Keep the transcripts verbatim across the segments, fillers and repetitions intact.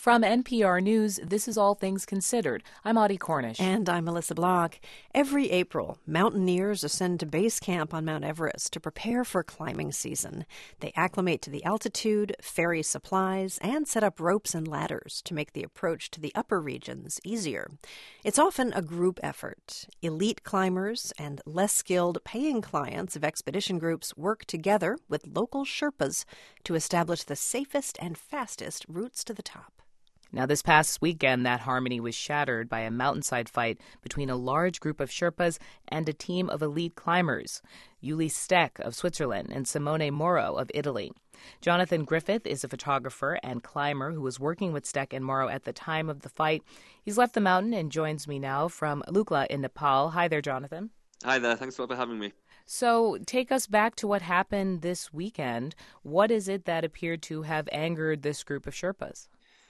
From N P R News, this is All Things Considered. I'm Audie Cornish. And I'm Melissa Block. Every April, mountaineers ascend to base camp on Mount Everest to prepare for climbing season. They acclimate to the altitude, ferry supplies, and set up ropes and ladders to make the approach to the upper regions easier. It's often a group effort. Elite climbers and less skilled paying clients of expedition groups work together with local Sherpas to establish the safest and fastest routes to the top. Now, this past weekend, that harmony was shattered by a mountainside fight between a large group of Sherpas and a team of elite climbers, Uli Steck of Switzerland and Simone Moro of Italy. Jonathan Griffith is a photographer and climber who was working with Steck and Moro at the time of the fight. He's left the mountain and joins me now from Lukla in Nepal. Hi there, Jonathan. Hi there. Thanks a lot for having me. So take us back to what happened this weekend. What is it that appeared to have angered this group of Sherpas?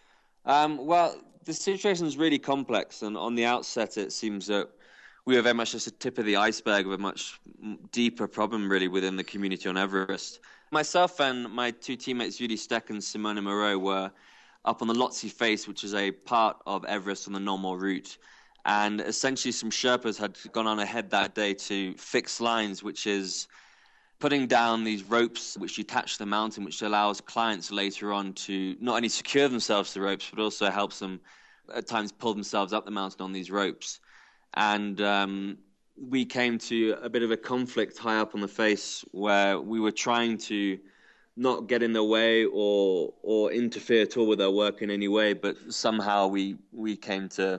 Um, well, the situation is really complex, and on the outset it seems that we are very much just the tip of the iceberg of a much deeper problem, really, within the community on Everest. Myself and my two teammates, Uli Steck and Simone Moro, were up on the Lhotse Face, which is a part of Everest on the normal route, and essentially some Sherpas had gone on ahead that day to fix lines, which is putting down these ropes which attach to the mountain, which allows clients later on to not only secure themselves to the ropes, but also helps them at times pull themselves up the mountain on these ropes. And um, we came to a bit of a conflict high up on the face where we were trying to not get in their way or or interfere at all with their work in any way, but somehow we, we came to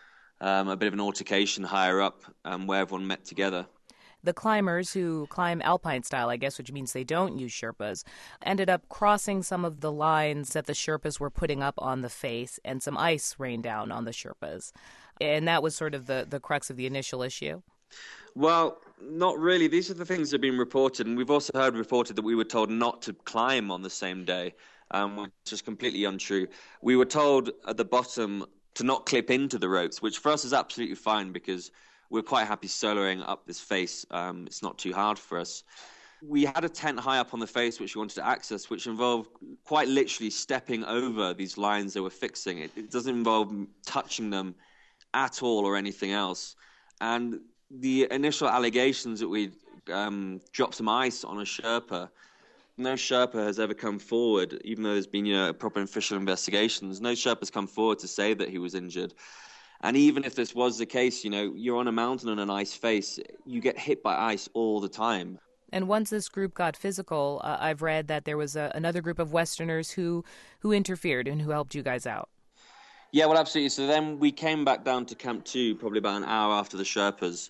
um, a bit of an altercation higher up um, where everyone met together. The climbers who climb alpine style, I guess, which means they don't use Sherpas, ended up crossing some of the lines that the Sherpas were putting up on the face, and some ice rained down on the Sherpas. And that was sort of the, the crux of the initial issue. Well, not really. These are the things that have been reported, and we've also heard reported that we were told not to climb on the same day, um, which is completely untrue. We were told at the bottom to not clip into the ropes, which for us is absolutely fine because we're quite happy soloing up this face. Um, it's not too hard for us. We had a tent high up on the face which we wanted to access, which involved quite literally stepping over these lines they were fixing. It, it doesn't involve touching them at all or anything else. And the initial allegations that we um, dropped some ice on a Sherpa, no Sherpa has ever come forward, even though there's been you know, proper official investigations, no Sherpa has come forward to say that he was injured. And even if this was the case, you know, you're on a mountain on an ice face, you get hit by ice all the time. And once this group got physical, uh, I've read that there was a, another group of Westerners who, who interfered and who helped you guys out. Yeah, well, absolutely. So then we came back down to Camp two, probably about an hour after the Sherpas,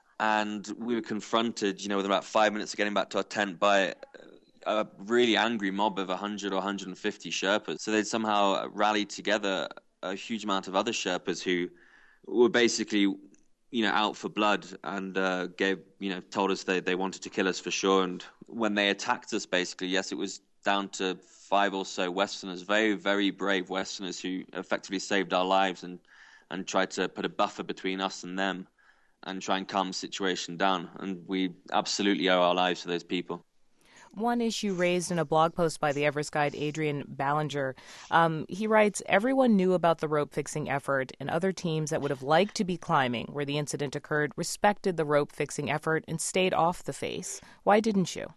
and we were confronted, you know, with about five minutes of getting back to our tent by a really angry mob of one hundred or one hundred fifty Sherpas. So they'd somehow rallied together a huge amount of other Sherpas who were basically, you know, out for blood and uh, gave, you know, told us they, they wanted to kill us for sure. And when they attacked us, basically, yes, it was down to five or so Westerners, very, very brave Westerners who effectively saved our lives and, and tried to put a buffer between us and them and try and calm the situation down. And we absolutely owe our lives to those people. One issue raised in a blog post by the Everest guide Adrian Ballinger, um, he writes, everyone knew about the rope-fixing effort, and other teams that would have liked to be climbing where the incident occurred respected the rope-fixing effort and stayed off the face. Why didn't you?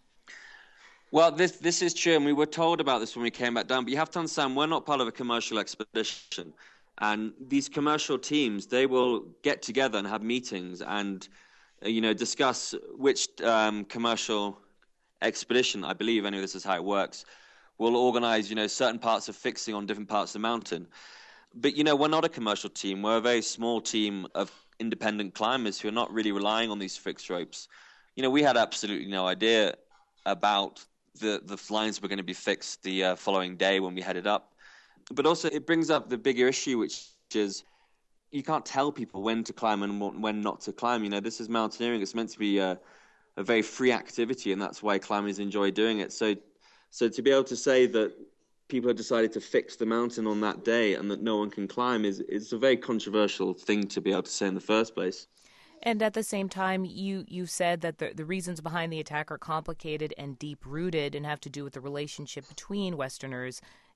Well, this this is true, and we were told about this when we came back down, but you have to understand, we're not part of a commercial expedition, and these commercial teams, they will get together and have meetings and, you know, discuss which um, commercial expedition, I believe anyway, this is how it works, will organize, you know, certain parts of fixing on different parts of the mountain. But, you know, we're not a commercial team. We're a very small team of independent climbers who are not really relying on these fixed ropes. You know, we had absolutely no idea about the, the lines were going to be fixed the uh, following day when we headed up. But also it brings up the bigger issue, which is you can't tell people when to climb and when not to climb. You know, this is mountaineering. It's meant to be a, a very free activity, and that's why climbers enjoy doing it. So, so to be able to say that people have decided to fix the mountain on that day and that no one can climb is, is a very controversial thing to be able to say in the first place. And at the same time, you, you said that the, the reasons behind the attack are complicated and deep-rooted and have to do with the relationship between Westerners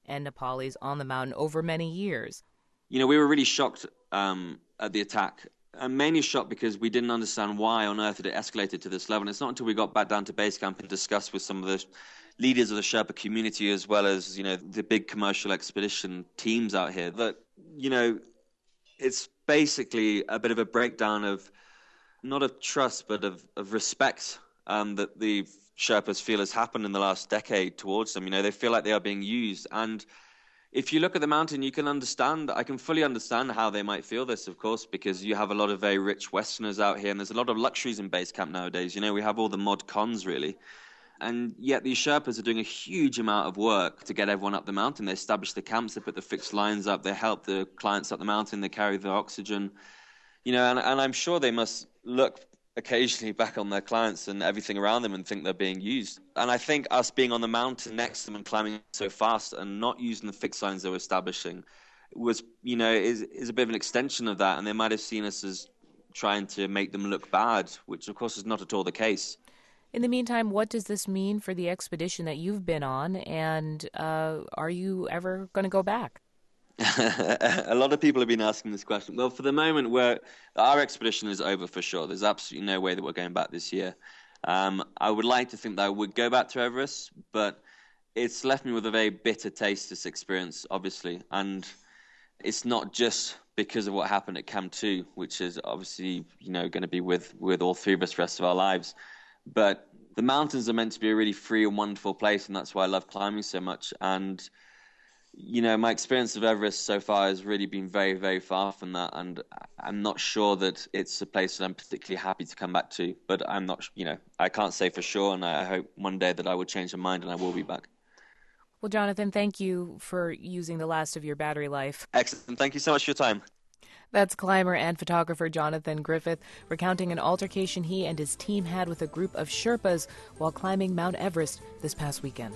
and Nepalis on the mountain over many years. You know, we were really shocked um, at the attack, and mainly shocked because we didn't understand why on earth it had escalated to this level. And it's not until we got back down to base camp and discussed with some of the leaders of the Sherpa community, as well as, you know, the big commercial expedition teams out here, that, you know, it's basically a bit of a breakdown of not of trust, but of, of respect um, that the Sherpas feel has happened in the last decade towards them. You know, they feel like they are being used. And if you look at the mountain, you can understand, I can fully understand how they might feel this, of course, because you have a lot of very rich Westerners out here, and there's a lot of luxuries in base camp nowadays. You know, we have all the mod cons, really. And yet these Sherpas are doing a huge amount of work to get everyone up the mountain. They establish the camps, they put the fixed lines up, they help the clients up the mountain, they carry the oxygen. You know, and, and I'm sure they must look occasionally back on their clients and everything around them and think they're being used. And I think us being on the mountain next to them and climbing so fast and not using the fixed lines they were establishing was, you know, is, is a bit of an extension of that. And they might have seen us as trying to make them look bad, which of course is not at all the case. In the meantime, what does this mean for the expedition that you've been on, and uh, are you ever going to go back? A lot of people have been asking this question. Well, for the moment, we're, our expedition is over for sure. There's absolutely no way that we're going back this year. Um, I would like to think that I would go back to Everest, but it's left me with a very bitter taste, this experience, obviously. And it's not just because of what happened at Camp two, which is obviously, you know, going to be with, with all three of us the rest of our lives. But the mountains are meant to be a really free and wonderful place, and that's why I love climbing so much. And you know, my experience of Everest so far has really been very, very far from that, and I'm not sure that it's a place that I'm particularly happy to come back to, but I'm not, you know, I can't say for sure, and I hope one day that I will change my mind and I will be back. Well, Jonathan, thank you for using the last of your battery life. Excellent. Thank you so much for your time. That's climber and photographer Jonathan Griffith recounting an altercation he and his team had with a group of Sherpas while climbing Mount Everest this past weekend.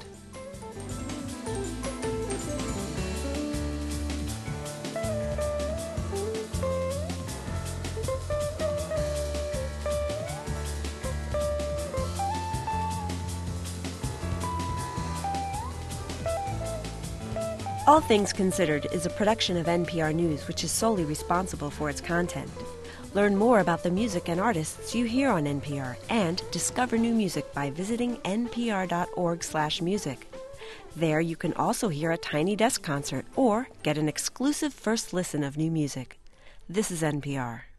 All Things Considered is a production of N P R News, which is solely responsible for its content. Learn more about the music and artists you hear on N P R, and discover new music by visiting n p r dot org slash music. There you can also hear a Tiny Desk concert or get an exclusive first listen of new music. This is N P R.